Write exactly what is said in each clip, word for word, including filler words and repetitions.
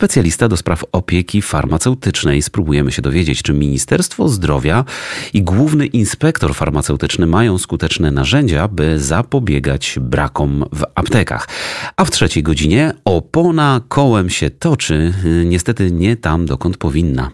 specjalista do spraw opieki farmaceutycznej. Spróbujemy się dowiedzieć, czy Ministerstwo Zdrowia i Główny Inspektor Farmaceutyczny mają skuteczne narzędzia, by zapobiegać brakom w aptekach. A w trzeciej godzinie opona kołem się toczy, niestety nie tam, dokąd powinna.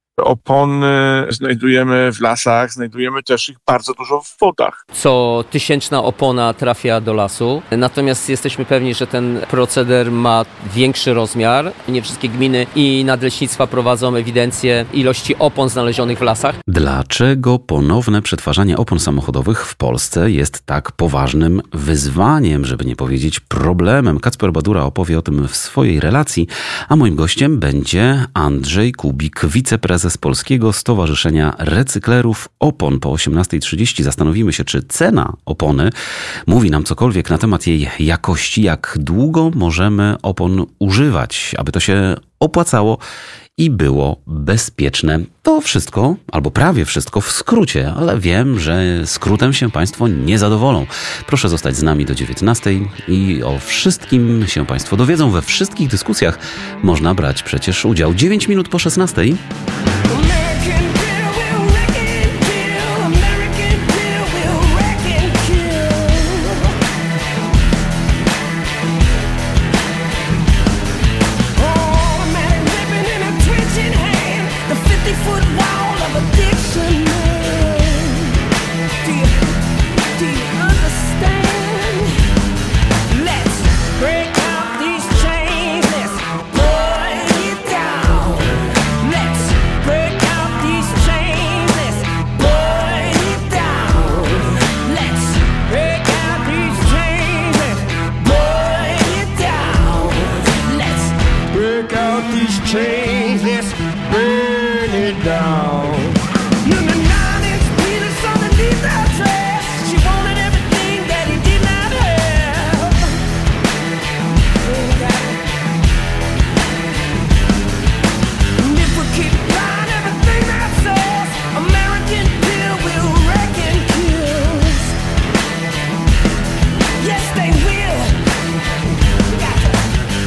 Opony znajdujemy w lasach, znajdujemy też ich bardzo dużo w wodach. Co tysięczna opona trafia do lasu, natomiast jesteśmy pewni, że ten proceder ma większy rozmiar. Nie wszystkie gminy i nadleśnictwa prowadzą ewidencję ilości opon znalezionych w lasach. Dlaczego ponowne przetwarzanie opon samochodowych w Polsce jest tak poważnym wyzwaniem, żeby nie powiedzieć problemem? Kacper Badura opowie o tym w swojej relacji, a moim gościem będzie Andrzej Kubik, wiceprezes z Polskiego Stowarzyszenia Recyklerów Opon. Po osiemnastej trzydzieści zastanowimy się, czy cena opony mówi nam cokolwiek na temat jej jakości, jak długo możemy opon używać, aby to się opłacało i było bezpieczne. To wszystko, albo prawie wszystko w skrócie, ale wiem, że skrótem się Państwo nie zadowolą. Proszę zostać z nami do dziewiętnastej i o wszystkim się Państwo dowiedzą. We wszystkich dyskusjach można brać przecież udział. dziewięć minut po szesnastej.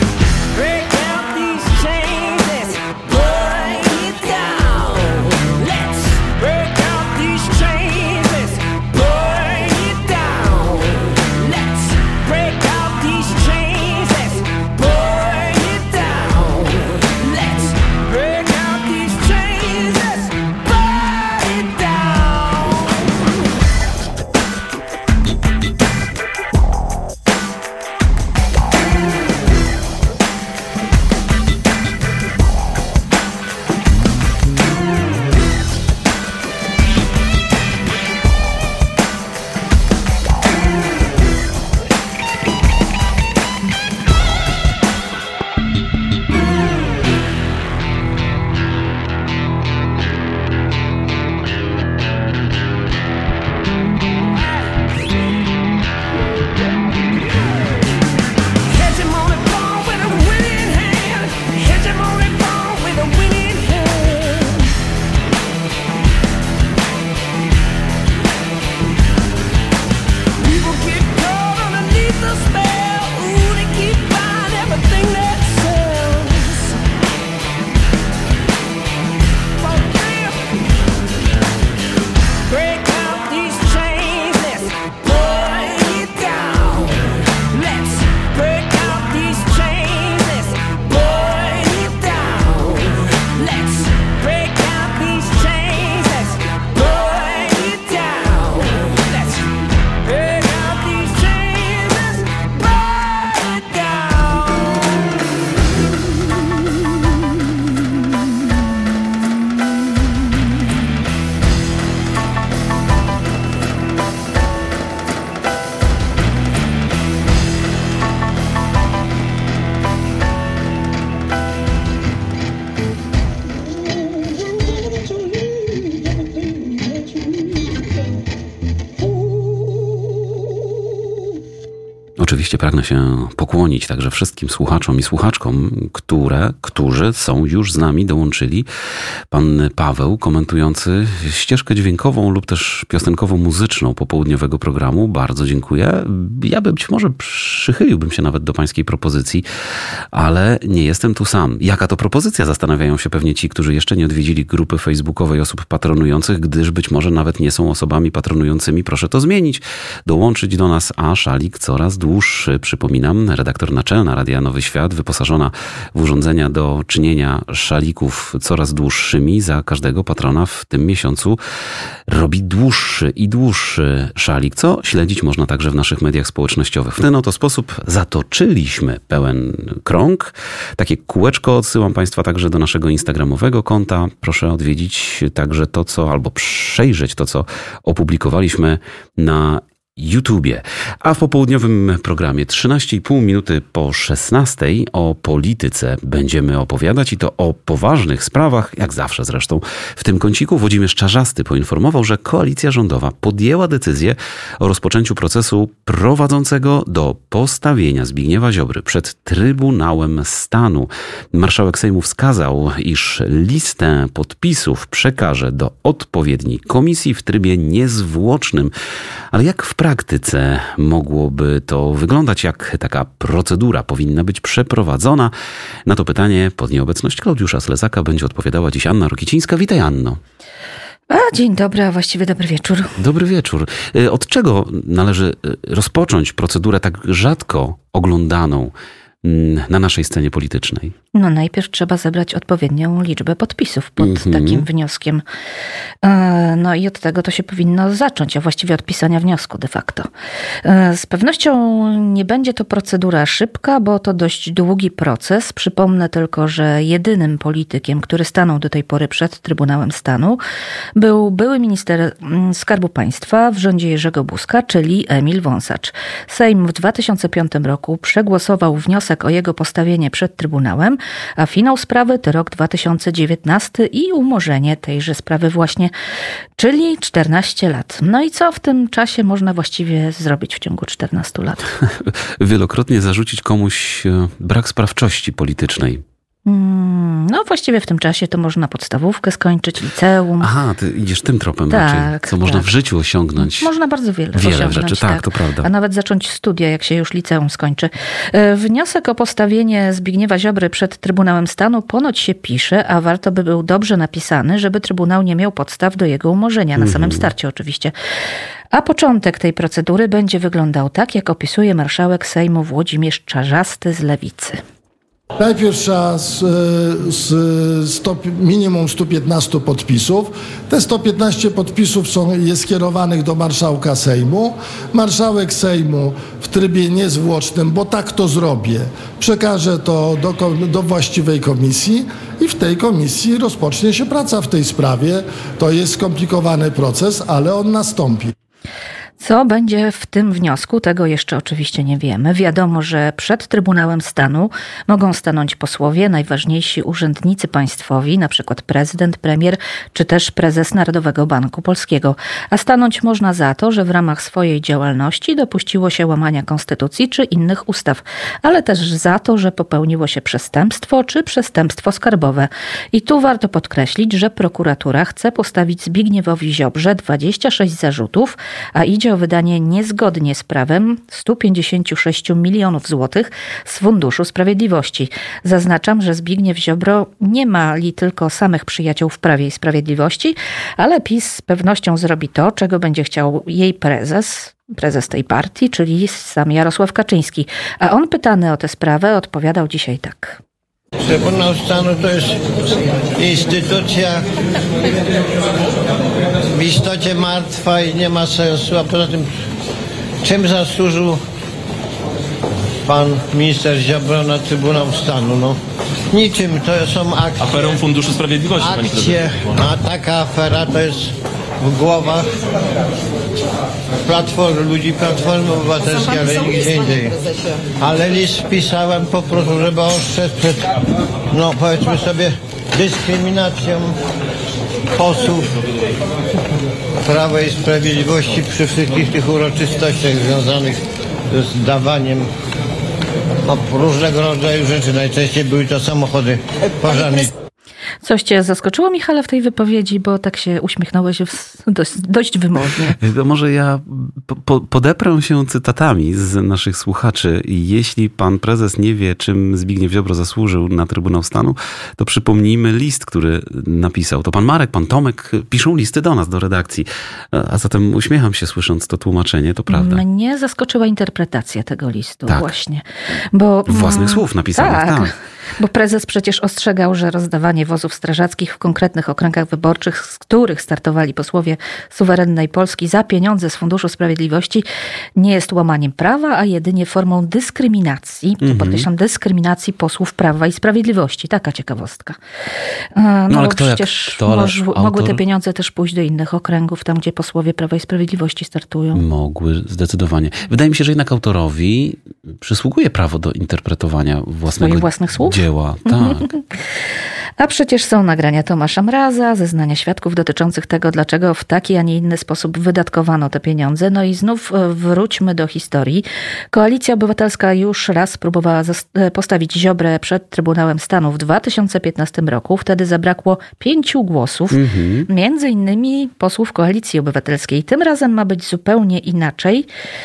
Let oczywiście pragnę się pokłonić także wszystkim słuchaczom i słuchaczkom, które, którzy są już z nami, dołączyli. Pan Paweł, komentujący ścieżkę dźwiękową lub też piosenkowo-muzyczną popołudniowego programu. Bardzo dziękuję. Ja być może przychyliłbym się nawet do pańskiej propozycji, ale nie jestem tu sam. Jaka to propozycja? Zastanawiają się pewnie ci, którzy jeszcze nie odwiedzili grupy facebookowej osób patronujących, gdyż być może nawet nie są osobami patronującymi. Proszę to zmienić, dołączyć do nas, a szalik coraz dłuższy. Przypominam, redaktor naczelna Radia Nowy Świat, wyposażona w urządzenia do czynienia szalików coraz dłuższymi, za każdego patrona w tym miesiącu robi dłuższy i dłuższy szalik, co śledzić można także w naszych mediach społecznościowych. W ten oto sposób zatoczyliśmy pełen krąg. Takie kółeczko odsyłam Państwa także do naszego instagramowego konta. Proszę odwiedzić także to, co, albo przejrzeć to, co opublikowaliśmy na YouTubie. A w popołudniowym programie trzynaście i pół minuty po szesnastej o polityce będziemy opowiadać i to o poważnych sprawach, jak zawsze zresztą. W tym kąciku Włodzimierz Czarzasty poinformował, że koalicja rządowa podjęła decyzję o rozpoczęciu procesu prowadzącego do postawienia Zbigniewa Ziobry przed Trybunałem Stanu. Marszałek Sejmu wskazał, iż listę podpisów przekaże do odpowiedniej komisji w trybie niezwłocznym. Ale jak w praktyce mogłoby to wyglądać? Jak taka procedura powinna być przeprowadzona? Na to pytanie pod nieobecność Klaudiusza Slezaka będzie odpowiadała dziś Anna Rokicińska. Witaj, Anno. A, dzień dobry, a właściwie dobry wieczór. Dobry wieczór. Od czego należy rozpocząć procedurę tak rzadko oglądaną na naszej scenie politycznej? No najpierw trzeba zebrać odpowiednią liczbę podpisów pod Mm-hmm. takim wnioskiem. No i od tego to się powinno zacząć, a właściwie od pisania wniosku de facto. Z pewnością nie będzie to procedura szybka, bo to dość długi proces. Przypomnę tylko, że jedynym politykiem, który stanął do tej pory przed Trybunałem Stanu, był były minister Skarbu Państwa w rządzie Jerzego Buzka, czyli Emil Wąsacz. Sejm w dwa tysiące piątym roku przegłosował wniosek o jego postawienie przed Trybunałem, a finał sprawy to rok dwa tysiące dziewiętnasty i umorzenie tejże sprawy właśnie, czyli czternaście lat. No i co w tym czasie można właściwie zrobić w ciągu czternastu lat? Wielokrotnie zarzucić komuś brak sprawczości politycznej. No właściwie w tym czasie to można podstawówkę skończyć, liceum. Aha, ty idziesz tym tropem tak, raczej. Co tak. można w życiu osiągnąć. Można bardzo wiele Wiele osiągnąć, rzeczy, tak, to prawda. A nawet zacząć studia, jak się już liceum skończy. Wniosek o postawienie Zbigniewa Ziobry przed Trybunałem Stanu ponoć się pisze, a warto by był dobrze napisany, żeby Trybunał nie miał podstaw do jego umorzenia, na samym starcie oczywiście. A początek tej procedury będzie wyglądał tak, jak opisuje marszałek Sejmu Włodzimierz Czarzasty z Lewicy. Najpierw trzeba z, z sto, minimum sto piętnaście podpisów. Te sto piętnaście podpisów są, jest skierowanych do marszałka Sejmu. Marszałek Sejmu w trybie niezwłocznym, bo tak to zrobię, przekaże to do, do właściwej komisji i w tej komisji rozpocznie się praca w tej sprawie. To jest skomplikowany proces, ale on nastąpi. Co będzie w tym wniosku, tego jeszcze oczywiście nie wiemy. Wiadomo, że przed Trybunałem Stanu mogą stanąć posłowie, najważniejsi urzędnicy państwowi, na przykład prezydent, premier, czy też prezes Narodowego Banku Polskiego. A stanąć można za to, że w ramach swojej działalności dopuściło się łamania konstytucji czy innych ustaw, ale też za to, że popełniło się przestępstwo czy przestępstwo skarbowe. I tu warto podkreślić, że prokuratura chce postawić Zbigniewowi Ziobrze dwadzieścia sześć zarzutów, a idzie o wydanie niezgodnie z prawem stu pięćdziesięciu sześciu milionów złotych z Funduszu Sprawiedliwości. Zaznaczam, że Zbigniew Ziobro nie ma li tylko samych przyjaciół w Prawie i Sprawiedliwości, ale PiS z pewnością zrobi to, czego będzie chciał jej prezes, prezes tej partii, czyli sam Jarosław Kaczyński. A on pytany o tę sprawę odpowiadał dzisiaj tak. Trybunał Stanu to jest instytucja w istocie martwa i nie ma sensu, a poza tym czym zasłużył pan minister Ziobro na Trybunał Stanu? No, niczym, to są akcje. Aferą Funduszu Sprawiedliwości, pani akcje, a taka afera to jest w głowach platform, ludzi Platformy Obywatelskiej, ale nigdzie indziej. Ale list pisałem po prostu, żeby ostrzec przed, no powiedzmy sobie, dyskryminacją posłów Prawa i Sprawiedliwości przy wszystkich tych uroczystościach związanych z dawaniem różnego rodzaju rzeczy. Najczęściej były to samochody pożarne. Coś cię zaskoczyło, Michale, w tej wypowiedzi, bo tak się uśmiechnąłeś dość, dość wymownie. To może ja po, podeprę się cytatami z naszych słuchaczy. Jeśli pan prezes nie wie, czym Zbigniew Ziobro zasłużył na Trybunał Stanu, to przypomnijmy list, który napisał. To pan Marek, pan Tomek piszą listy do nas, do redakcji. A zatem uśmiecham się, słysząc to tłumaczenie, to prawda. Mnie zaskoczyła interpretacja tego listu tak. właśnie. Bo, Własnych mm, słów napisanych, tak. tak. Bo prezes przecież ostrzegał, że rozdawanie wozów strażackich w konkretnych okręgach wyborczych, z których startowali posłowie suwerennej Polski za pieniądze z Funduszu Sprawiedliwości, nie jest łamaniem prawa, a jedynie formą dyskryminacji, mm-hmm. podkreślam, dyskryminacji posłów Prawa i Sprawiedliwości. Taka ciekawostka. No, no ale kto przecież jak kto, moż, autor... mogły te pieniądze też pójść do innych okręgów, tam gdzie posłowie Prawa i Sprawiedliwości startują. Mogły, zdecydowanie. Wydaje mi się, że jednak autorowi przysługuje prawo do interpretowania własnego swoich własnych słów. Dzieła. Tak. A przecież są nagrania Tomasza Mraza, zeznania świadków dotyczących tego, dlaczego w taki, a nie inny sposób wydatkowano te pieniądze. No i znów wróćmy do historii. Koalicja Obywatelska już raz próbowała postawić Ziobrę przed Trybunałem Stanu w dwa tysiące piętnastym roku. Wtedy zabrakło pięciu głosów, mhm. między innymi posłów Koalicji Obywatelskiej. Tym razem ma być zupełnie inaczej.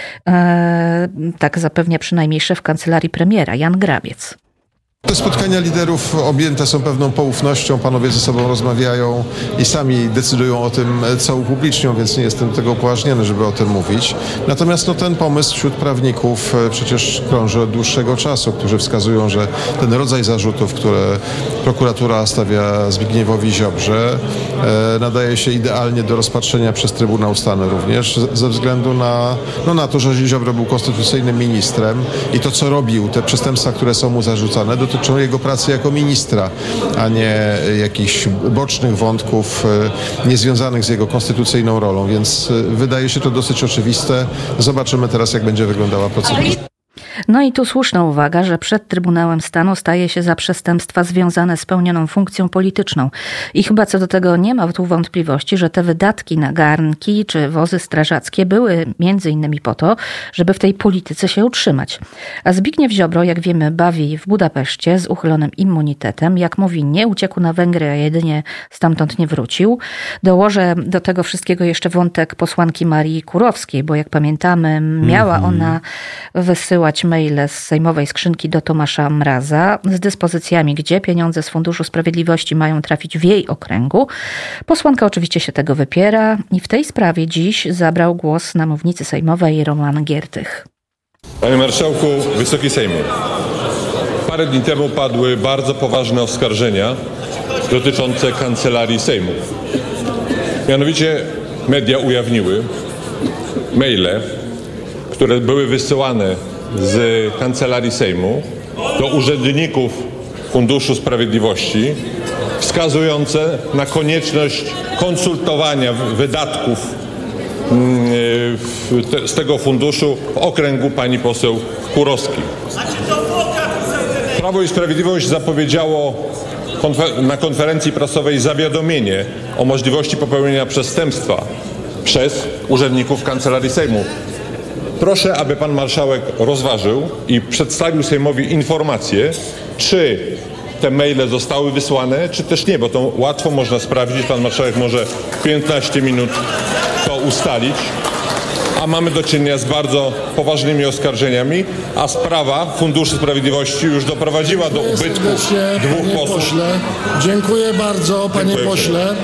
E, tak zapewnia przynajmniej szef kancelarii premiera, Jan Grabiec. Te spotkania liderów objęte są pewną poufnością, panowie ze sobą rozmawiają i sami decydują o tym, co upublicznią, więc nie jestem do tego upoważniony, żeby o tym mówić. Natomiast no, ten pomysł wśród prawników przecież krąży od dłuższego czasu, którzy wskazują, że ten rodzaj zarzutów, które prokuratura stawia Zbigniewowi Ziobrze, e, nadaje się idealnie do rozpatrzenia przez Trybunał Stanu również, ze względu na, no, na to, że Ziobro był konstytucyjnym ministrem i to, co robił, te przestępstwa, które są mu zarzucane, do dotyczą jego pracy jako ministra, a nie jakichś bocznych wątków niezwiązanych z jego konstytucyjną rolą, więc wydaje się to dosyć oczywiste. Zobaczymy teraz, jak będzie wyglądała procedura. No i tu słuszna uwaga, że przed Trybunałem Stanu staje się za przestępstwa związane z pełnioną funkcją polityczną. I chyba co do tego nie ma tu wątpliwości, że te wydatki na garnki czy wozy strażackie były między innymi po to, żeby w tej polityce się utrzymać. A Zbigniew Ziobro, jak wiemy, bawi w Budapeszcie z uchylonym immunitetem. Jak mówi, nie uciekł na Węgry, a jedynie stamtąd nie wrócił. Dołożę do tego wszystkiego jeszcze wątek posłanki Marii Kurowskiej, bo jak pamiętamy, miała mm-hmm. ona wysyłać maile z sejmowej skrzynki do Tomasza Mraza z dyspozycjami, gdzie pieniądze z Funduszu Sprawiedliwości mają trafić w jej okręgu. Posłanka oczywiście się tego wypiera i w tej sprawie dziś zabrał głos na mównicy sejmowej Roman Giertych. Panie Marszałku, Wysoki Sejmie. Parę dni temu padły bardzo poważne oskarżenia dotyczące Kancelarii Sejmu. Mianowicie media ujawniły maile, które były wysyłane z Kancelarii Sejmu do urzędników Funduszu Sprawiedliwości, wskazujące na konieczność konsultowania wydatków z tego funduszu w okręgu pani poseł Kurowskiej. Prawo i Sprawiedliwość zapowiedziało na konferencji prasowej zawiadomienie o możliwości popełnienia przestępstwa przez urzędników Kancelarii Sejmu. Proszę, aby pan marszałek rozważył i przedstawił Sejmowi informację, czy te maile zostały wysłane, czy też nie, bo to łatwo można sprawdzić. Pan marszałek może w piętnaście minut to ustalić. A mamy do czynienia z bardzo poważnymi oskarżeniami, a sprawa Funduszu Sprawiedliwości już doprowadziła do ubytku dwóch posłów. Pośle. Dziękuję bardzo, panie Dziękuję. pośle.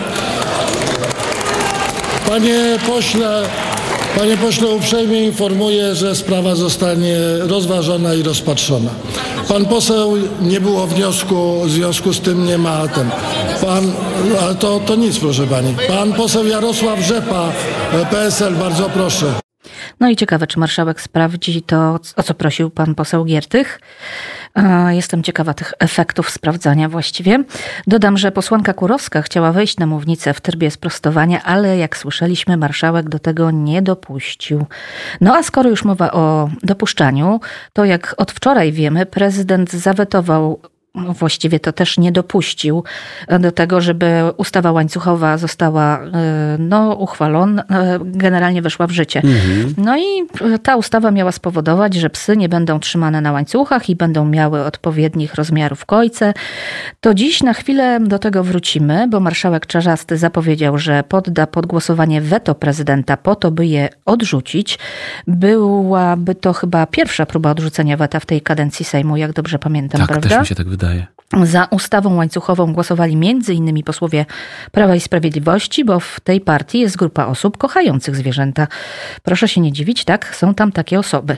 Panie pośle, panie pośle, uprzejmie informuję, że sprawa zostanie rozważona i rozpatrzona. Pan poseł, nie było wniosku, w związku z tym nie ma ten. Pan, ale to, to nic, proszę pani. Pan poseł Jarosław Rzepa, P S L, bardzo proszę. No i ciekawe, czy marszałek sprawdzi to, o co prosił pan poseł Giertych. Jestem ciekawa tych efektów sprawdzania właściwie. Dodam, że posłanka Kurowska chciała wejść na mównicę w trybie sprostowania, ale jak słyszeliśmy, marszałek do tego nie dopuścił. No a skoro już mowa o dopuszczaniu, to jak od wczoraj wiemy, prezydent zawetował właściwie to też nie dopuścił do tego, żeby ustawa łańcuchowa została no, uchwalona, generalnie weszła w życie. Mhm. No i ta ustawa miała spowodować, że psy nie będą trzymane na łańcuchach i będą miały odpowiednich rozmiarów kojce. To dziś na chwilę do tego wrócimy, bo marszałek Czarzasty zapowiedział, że podda pod głosowanie weto prezydenta po to, by je odrzucić. Byłaby to chyba pierwsza próba odrzucenia weta w tej kadencji Sejmu, jak dobrze pamiętam, tak, prawda? Tak, też mi się tak wydaje. Za ustawą łańcuchową głosowali między innymi posłowie Prawa i Sprawiedliwości, bo w tej partii jest grupa osób kochających zwierzęta. Proszę się nie dziwić, tak? Są tam takie osoby.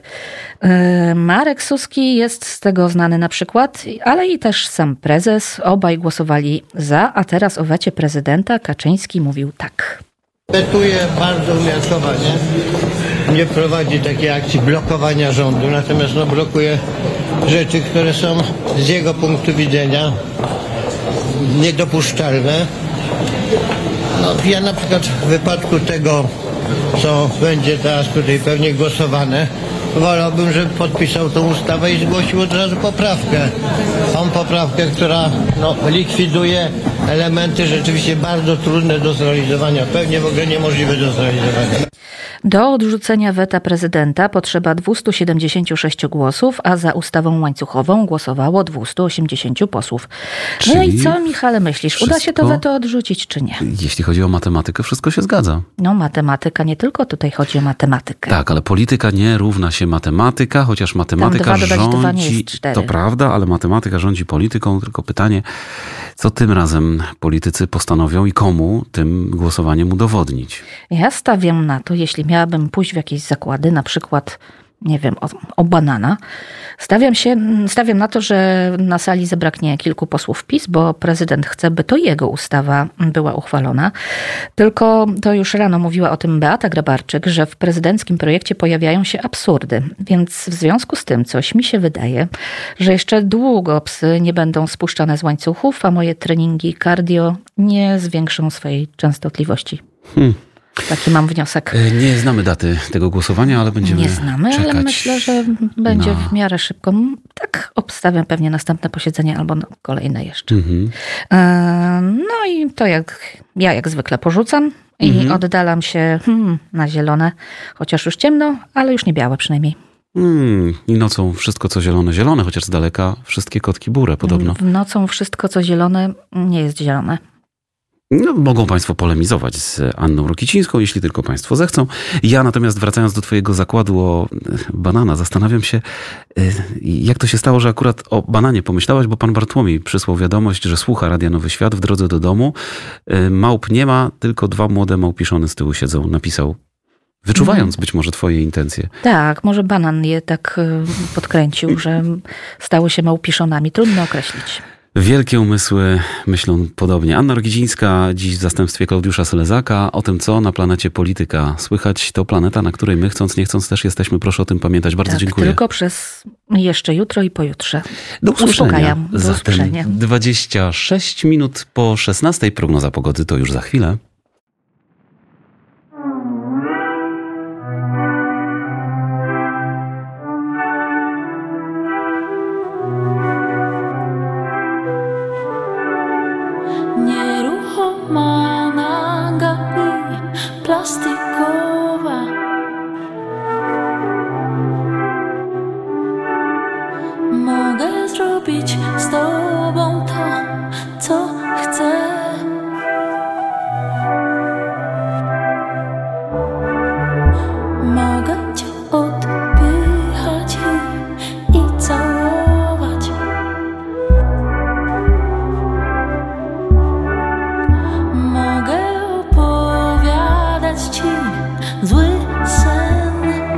Marek Suski jest z tego znany na przykład, ale i też sam prezes. Obaj głosowali za, a teraz o wecie prezydenta Kaczyński mówił tak. Wetuje bardzo umiarkowanie. Nie prowadzi takiej akcji blokowania rządu, natomiast no, blokuje rzeczy, które są z jego punktu widzenia niedopuszczalne. No, ja na przykład w wypadku tego, co będzie teraz tutaj pewnie głosowane, wolałbym, żeby podpisał tą ustawę i zgłosił od razu poprawkę. Tą poprawkę, która no, likwiduje elementy rzeczywiście bardzo trudne do zrealizowania, pewnie w ogóle niemożliwe do zrealizowania. Do odrzucenia weta prezydenta potrzeba dwieście siedemdziesiąt sześć głosów, a za ustawą łańcuchową głosowało dwieście osiemdziesiąt posłów. Czyli no i co, Michale, myślisz? Wszystko, uda się to weto odrzucić, czy nie? Jeśli chodzi o matematykę, wszystko się zgadza. No matematyka, nie tylko tutaj chodzi o matematykę. Tak, ale polityka nie równa się matematyka, chociaż matematyka rządzi, to prawda, ale matematyka rządzi polityką, tylko pytanie, co tym razem politycy postanowią i komu tym głosowaniem udowodnić? Ja stawiam na to, jeśli miałabym pójść w jakieś zakłady, na przykład, nie wiem, o, o banana, stawiam się, stawiam na to, że na sali zabraknie kilku posłów PiS, bo prezydent chce, by to jego ustawa była uchwalona. Tylko to już rano mówiła o tym Beata Grabarczyk, że w prezydenckim projekcie pojawiają się absurdy. Więc w związku z tym coś mi się wydaje, że jeszcze długo psy nie będą spuszczane z łańcuchów, a moje treningi cardio nie zwiększą swojej częstotliwości. Hmm. Taki mam wniosek. Nie znamy daty tego głosowania, ale będziemy Nie znamy, czekać ale myślę, że będzie na... w miarę szybko. Tak obstawiam pewnie następne posiedzenie albo kolejne jeszcze. Mhm. No i to jak ja jak zwykle porzucam i mhm. oddalam się hmm, na zielone, chociaż już ciemno, ale już nie białe przynajmniej. Hmm, I nocą wszystko co zielone, zielone, chociaż z daleka wszystkie kotki burę podobno. Nocą wszystko co zielone nie jest zielone. No, mogą Państwo polemizować z Anną Rokicińską, jeśli tylko Państwo zechcą. Ja natomiast wracając do Twojego zakładu o banana, zastanawiam się, jak to się stało, że akurat o bananie pomyślałaś, bo Pan Bartłomiej przysłał wiadomość, że słucha Radia Nowy Świat w drodze do domu. Małp nie ma, tylko dwa młode małpiszony z tyłu siedzą, napisał. Wyczuwając być może Twoje intencje. Tak, może banan je tak podkręcił, że stały się małpiszonami. Trudno określić. Wielkie umysły myślą podobnie. Anna Rokicińska dziś w zastępstwie Klaudiusza Selezaka o tym, co na planecie polityka słychać. To planeta, na której my chcąc, nie chcąc też jesteśmy. Proszę o tym pamiętać. Bardzo tak, dziękuję. Tylko przez jeszcze jutro i pojutrze. Do usłyszenia. Uspokajam. Do Zatem usłyszenia. dwadzieścia sześć minut po szesnastej. Prognoza pogody to już za chwilę. Plastikowa mogę zrobić z tobą to, co chcę. Mogę cię odpychać i, i całować. Mogę ci zły sen.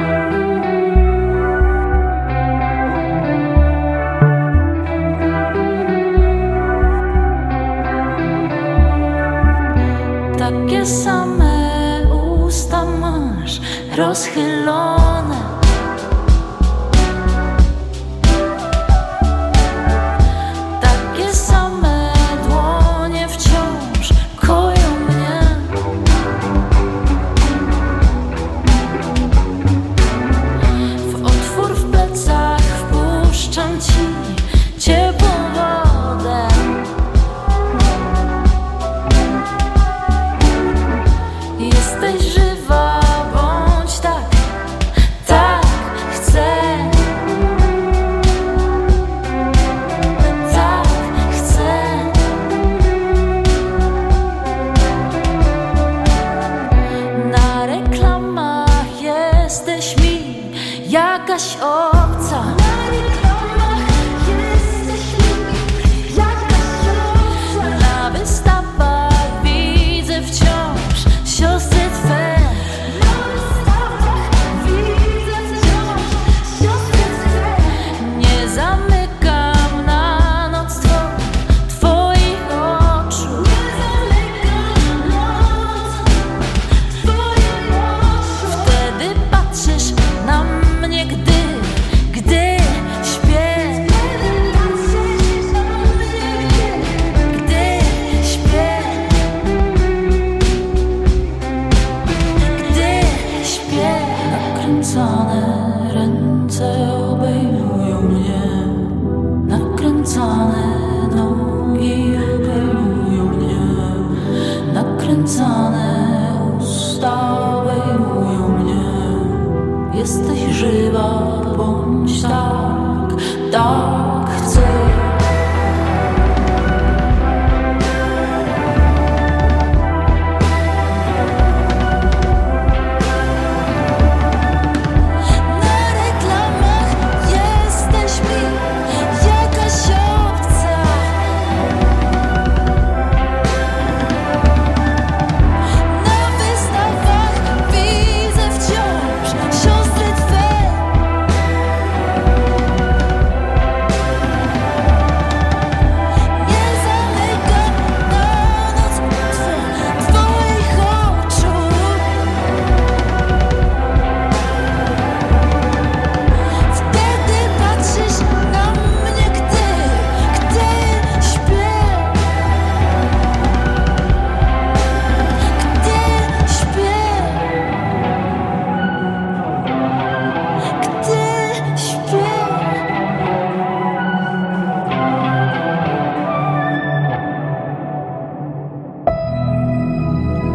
Takie same usta masz rozchylone. Takie same dłonie wciąż koją mnie. Wpuszczam ci ciepłą wodę.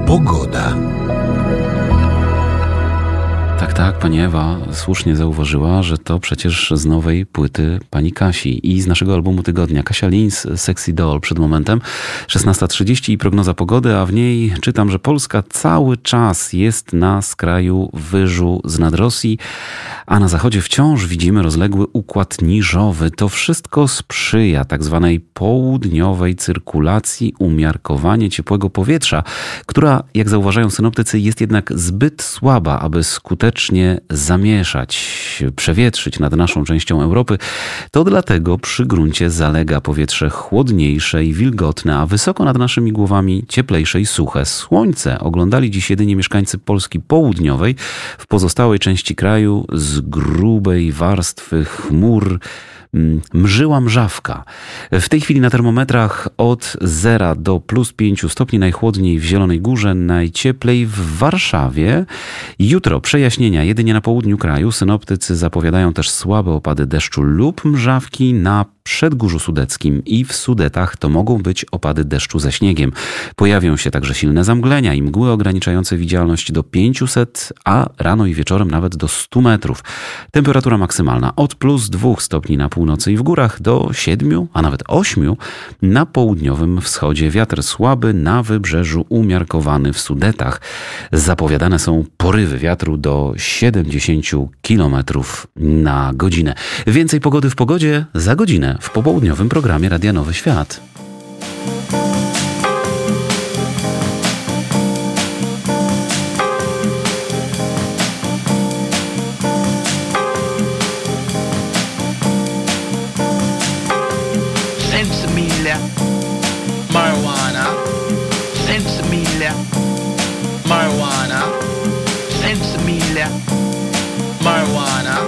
Pogoda. Tak, tak, pani Ewa słusznie zauważyła, że to przecież z nowej płyty pani Kasi i z naszego albumu tygodnia. Kasia Lins, Sexy Doll przed momentem. szesnasta trzydzieści i prognoza pogody, a w niej czytam, że Polska cały czas jest na skraju wyżu z nad Rosji, a na zachodzie wciąż widzimy rozległy układ niżowy. To wszystko sprzyja tak zwanej południowej cyrkulacji, umiarkowanie ciepłego powietrza, która, jak zauważają synoptycy, jest jednak zbyt słaba, aby skutecznie zamieszać, przewietrzyć nad naszą częścią Europy. To dlatego przy gruncie zalega powietrze chłodniejsze i wilgotne, a wysoko nad naszymi głowami cieplejsze i suche. Słońce oglądali dziś jedynie mieszkańcy Polski południowej. W pozostałej części kraju z grubej warstwy chmur mrzyła mrzawka. W tej chwili na termometrach od zera do plus pięciu stopni, najchłodniej w Zielonej Górze, najcieplej w Warszawie. Jutro przejaśnienia jedynie na południu kraju. Synoptycy zapowiadają też słabe opady deszczu lub mrzawki na Przedgórzu Sudeckim i w Sudetach to mogą być opady deszczu ze śniegiem. Pojawią się także silne zamglenia i mgły ograniczające widzialność do pięciuset, a rano i wieczorem nawet do stu metrów. Temperatura maksymalna od plus dwóch stopni na północy i w górach do siedmiu, a nawet ośmiu na południowym wschodzie. Wiatr słaby, na wybrzeżu umiarkowany w Sudetach. Zapowiadane są porywy wiatru do siedemdziesięciu kilometrów na godzinę. Więcej pogody w pogodzie za godzinę w popołudniowym programie Radia Nowy Świat. Sensimilia, marijuana, sensimilia, marijuana, sensimilia, marijuana.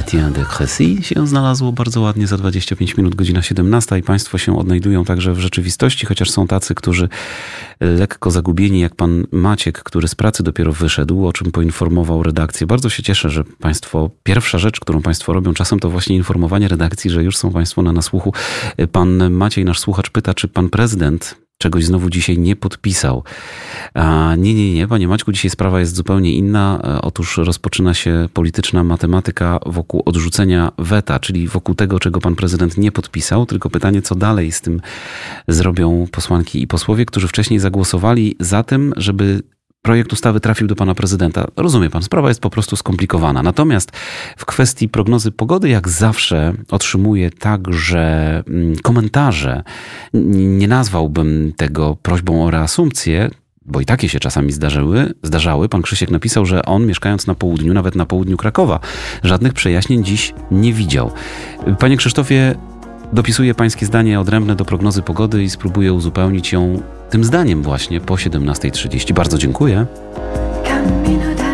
Chrétien de Crécy się znalazło bardzo ładnie za dwadzieścia pięć minut, godzina siedemnasta i Państwo się odnajdują także w rzeczywistości, chociaż są tacy, którzy lekko zagubieni, jak pan Maciek, który z pracy dopiero wyszedł, o czym poinformował redakcję. Bardzo się cieszę, że Państwo, pierwsza rzecz, którą Państwo robią czasem, to właśnie informowanie redakcji, że już są Państwo na nasłuchu. Pan Maciej, nasz słuchacz, pyta, czy pan prezydent czegoś znowu dzisiaj nie podpisał. A nie, nie, nie, panie Maćku, dzisiaj sprawa jest zupełnie inna. Otóż rozpoczyna się polityczna matematyka wokół odrzucenia weta, czyli wokół tego, czego pan prezydent nie podpisał. Tylko pytanie, co dalej z tym zrobią posłanki i posłowie, którzy wcześniej zagłosowali za tym, żeby projekt ustawy trafił do pana prezydenta. Rozumie pan, sprawa jest po prostu skomplikowana. Natomiast w kwestii prognozy pogody, jak zawsze, otrzymuję także komentarze. Nie nazwałbym tego prośbą o reasumpcję, bo i takie się czasami zdarzyły, zdarzały. Pan Krzysiek napisał, że on, mieszkając na południu, nawet na południu Krakowa, żadnych przejaśnień dziś nie widział. Panie Krzysztofie, dopisuję pańskie zdanie odrębne do prognozy pogody i spróbuję uzupełnić ją tym zdaniem właśnie po siedemnastej trzydzieści. Bardzo dziękuję.